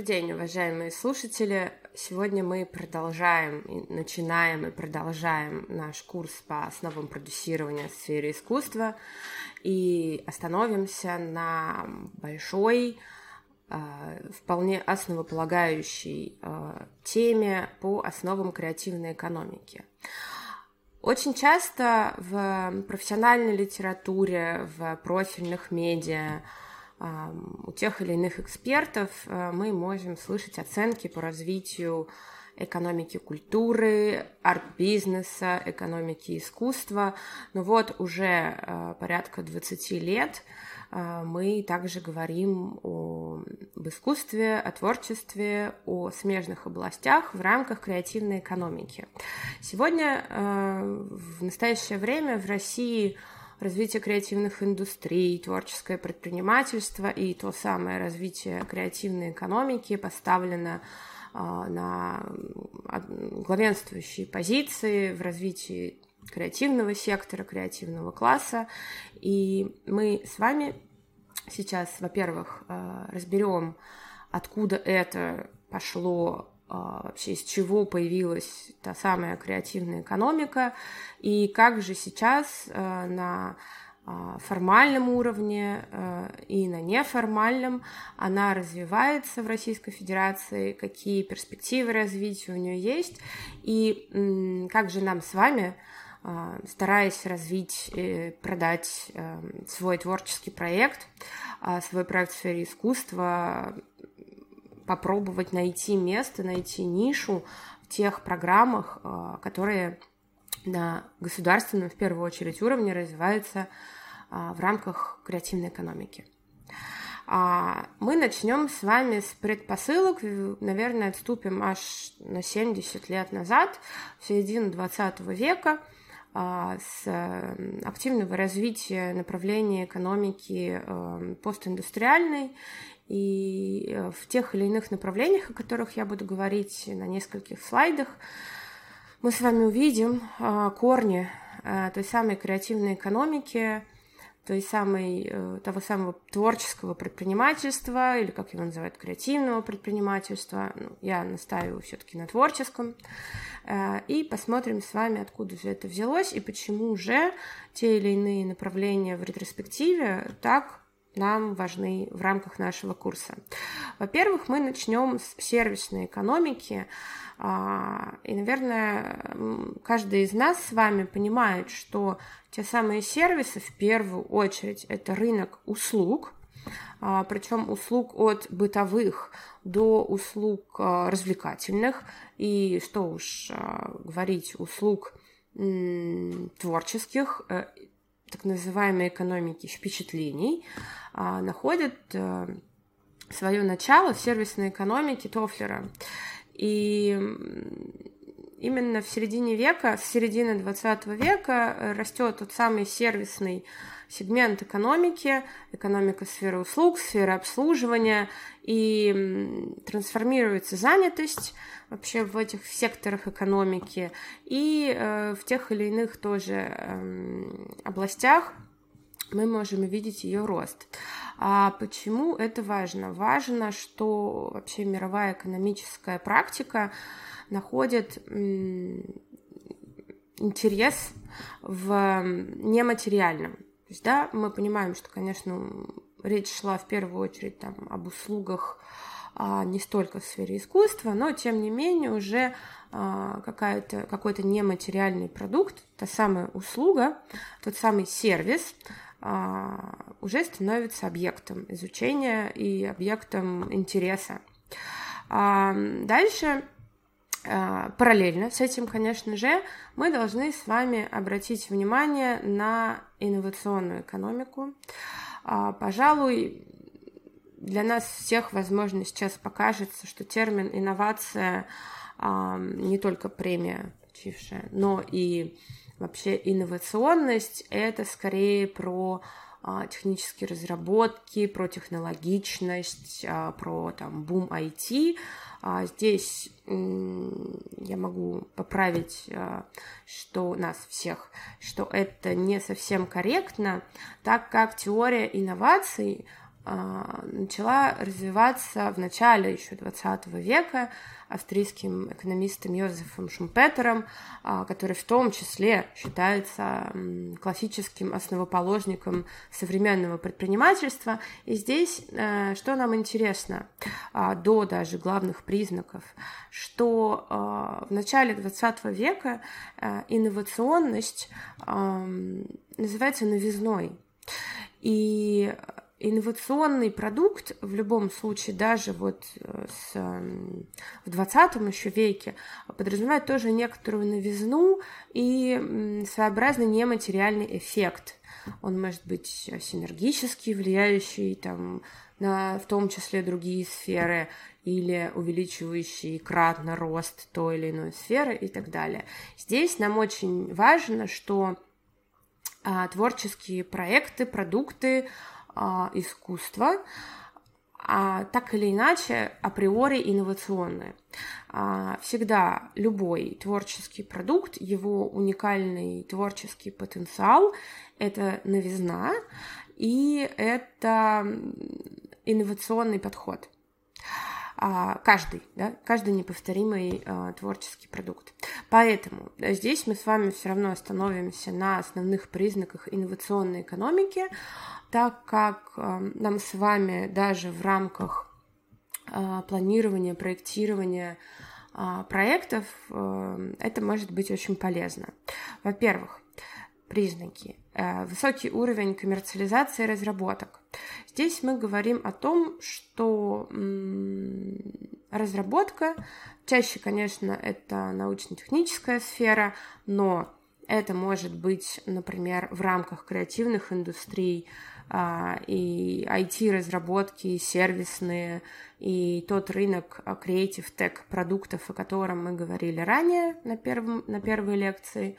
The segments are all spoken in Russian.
Добрый день, уважаемые слушатели! Сегодня мы начинаем и продолжаем наш курс по основам продюсирования в сфере искусства и остановимся на большой, вполне основополагающей теме по основам креативной экономики. Очень часто в профессиональной литературе, в профильных медиа, у тех или иных экспертов мы можем слышать оценки по развитию экономики культуры, арт-бизнеса, экономики искусства. Но вот уже порядка 20 лет мы также говорим об искусстве, о творчестве, о смежных областях в рамках креативной экономики. Сегодня, в настоящее время, в России развитие креативных индустрий, творческое предпринимательство и то самое развитие креативной экономики поставлено на главенствующие позиции в развитии креативного сектора, креативного класса. И мы с вами сейчас, во-первых, разберем, откуда это пошло, вообще из чего появилась та самая креативная экономика, и как же сейчас на формальном уровне и на неформальном она развивается в Российской Федерации, какие перспективы развития у нее есть, и как же нам с вами, стараясь развить и продать свой творческий проект, свой проект в сфере искусства, попробовать найти место, найти нишу в тех программах, которые на государственном, в первую очередь, уровне развиваются в рамках креативной экономики. Мы начнем с вами с предпосылок, наверное, отступим аж на 70 лет назад, в середину 20 века, с активного развития направления экономики постиндустриальной, и в тех или иных направлениях, о которых я буду говорить на нескольких слайдах, мы с вами увидим корни той самой креативной экономики, того самого творческого предпринимательства, или, как его называют, креативного предпринимательства. Я настаиваю все-таки на творческом. И посмотрим с вами, откуда же это взялось, и почему же те или иные направления в ретроспективе так нам важны в рамках нашего курса. Во-первых, мы начнем с сервисной экономики. И, наверное, каждый из нас с вами понимает, что те самые сервисы, в первую очередь, это рынок услуг, причем услуг от бытовых до услуг развлекательных, и что уж говорить, услуг творческих, так называемой экономики впечатлений, находят свое начало в сервисной экономике Тофлера. И именно в середине века, с середины 20 века растет тот самый сервисный сегмент экономики, экономика сферы услуг, сфера обслуживания, и трансформируется занятость вообще в этих секторах экономики, и в тех или иных тоже областях мы можем увидеть ее рост. А почему это важно? Важно, что вообще мировая экономическая практика находит интерес в нематериальном. То есть, да, мы понимаем, что, конечно, речь шла в первую очередь об услугах не столько в сфере искусства, но, тем не менее, уже какой-то нематериальный продукт, та самая услуга, тот самый сервис уже становится объектом изучения и объектом интереса. Дальше, параллельно с этим, конечно же, мы должны с вами обратить внимание на инновационную экономику. Пожалуй, для нас всех, возможно, сейчас покажется, что термин «инновация» не только премия получившая, но и вообще инновационность – это скорее про технические разработки, про технологичность, про бум IT. Здесь я могу поправить, что нас всех, что это не совсем корректно, так как теория инноваций начала развиваться в начале еще 20 века австрийским экономистом Йозефом Шумпетером, который в том числе считается классическим основоположником современного предпринимательства. И здесь, что нам интересно, до даже главных признаков, что в начале 20 века инновационность называется новизной. И инновационный продукт в любом случае, даже в 20 еще веке, подразумевает тоже некоторую новизну и своеобразный нематериальный эффект. Он может быть синергически влияющий на в том числе другие сферы или увеличивающий кратно рост той или иной сферы и так далее. Здесь нам очень важно, что творческие проекты, продукты, искусство, так или иначе априори инновационные. Всегда любой творческий продукт, его уникальный творческий потенциал – это новизна и это инновационный подход. Каждый неповторимый творческий продукт. Поэтому здесь мы с вами все равно остановимся на основных признаках инновационной экономики, так как нам с вами даже в рамках планирования, проектирования проектов это может быть очень полезно. Во-первых, признаки. Высокий уровень коммерциализации разработок. Здесь мы говорим о том, что разработка, чаще, конечно, это научно-техническая сфера, но это может быть, например, в рамках креативных индустрий, и IT-разработки, и сервисные, и тот рынок Creative Tech продуктов, о котором мы говорили ранее на первой лекции.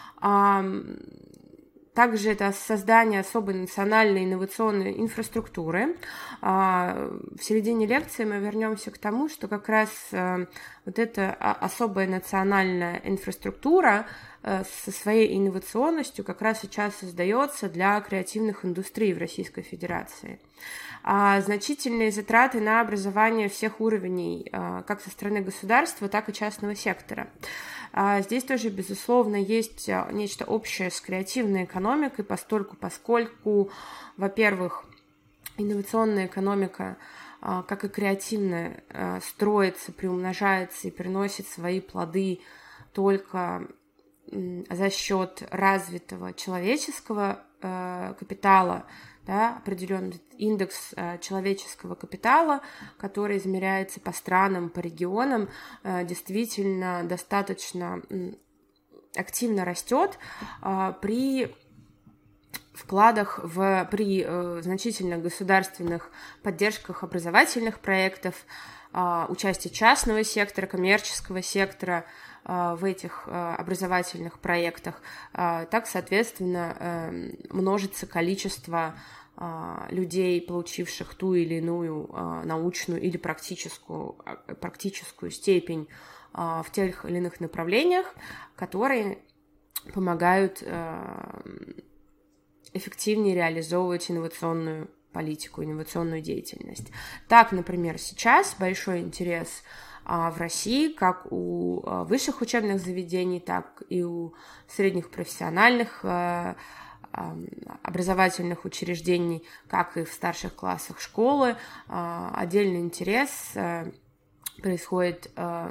Также это создание особой национальной инновационной инфраструктуры. В середине лекции мы вернемся к тому, что как раз вот эта особая национальная инфраструктура со своей инновационностью как раз сейчас создается для креативных индустрий в Российской Федерации. Значительные затраты на образование всех уровней, как со стороны государства, так и частного сектора. Здесь тоже, безусловно, есть нечто общее с креативной экономикой, поскольку, во-первых, инновационная экономика, как и креативная, строится, приумножается и приносит свои плоды только за счет развитого человеческого капитала, определенный индекс человеческого капитала, который измеряется по странам, по регионам, действительно достаточно активно растет при вкладах при значительных государственных поддержках образовательных проектов, участии частного сектора, коммерческого сектора в этих образовательных проектах. Так, соответственно, множится количество людей, получивших ту или иную научную или практическую степень в тех или иных направлениях, которые помогают эффективнее реализовывать инновационную политику, инновационную деятельность. Так, например, сейчас большой интерес в России как у высших учебных заведений, так и у средних профессиональных образовательных учреждений, как и в старших классах школы. Отдельный интерес происходит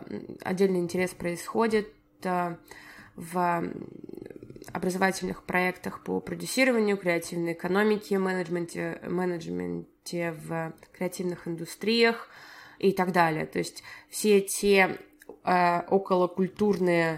в образовательных проектах по продюсированию, креативной экономике, менеджменте в креативных индустриях и так далее. То есть все те околокультурные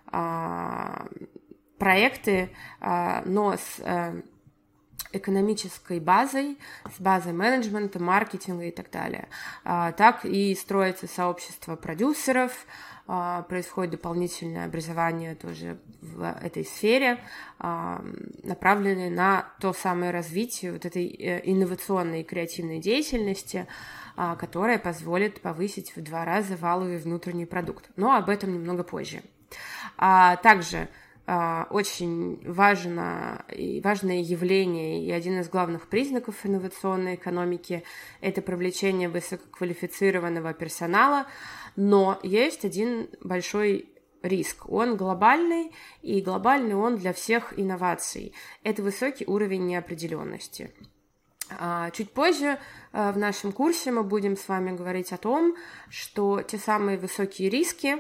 проекты, но с экономической базой, с базой менеджмента, маркетинга и так далее. Так и строится сообщество продюсеров, происходит дополнительное образование тоже в этой сфере, направленное на то самое развитие вот этой инновационной и креативной деятельности, которая позволит повысить в 2 раза валовый внутренний продукт. Но об этом немного позже. Также очень важное явление и один из главных признаков инновационной экономики – это привлечение высококвалифицированного персонала, но есть один большой риск. Он глобальный, и глобальный он для всех инноваций. Это высокий уровень неопределенности. Чуть позже в нашем курсе мы будем с вами говорить о том, что те самые высокие риски,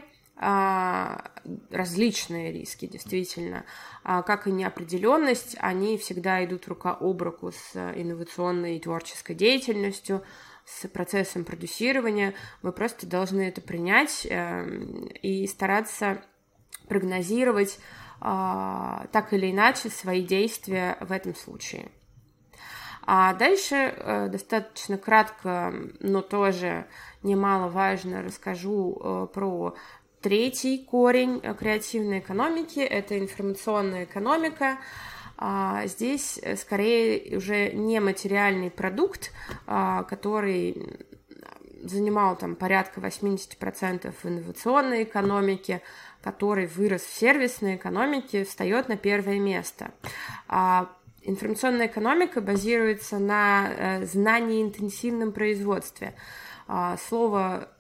различные риски, действительно, как и неопределенность, они всегда идут рука об руку с инновационной и творческой деятельностью, с процессом продюсирования. Мы просто должны это принять и стараться прогнозировать так или иначе свои действия в этом случае. А дальше достаточно кратко, но тоже немаловажно расскажу про третий корень креативной экономики – это информационная экономика. Здесь скорее уже не материальный продукт, который занимал там порядка 80% в инновационной экономике, который вырос в сервисной экономике, встает на первое место. Информационная экономика базируется на знании-интенсивном производстве. Слово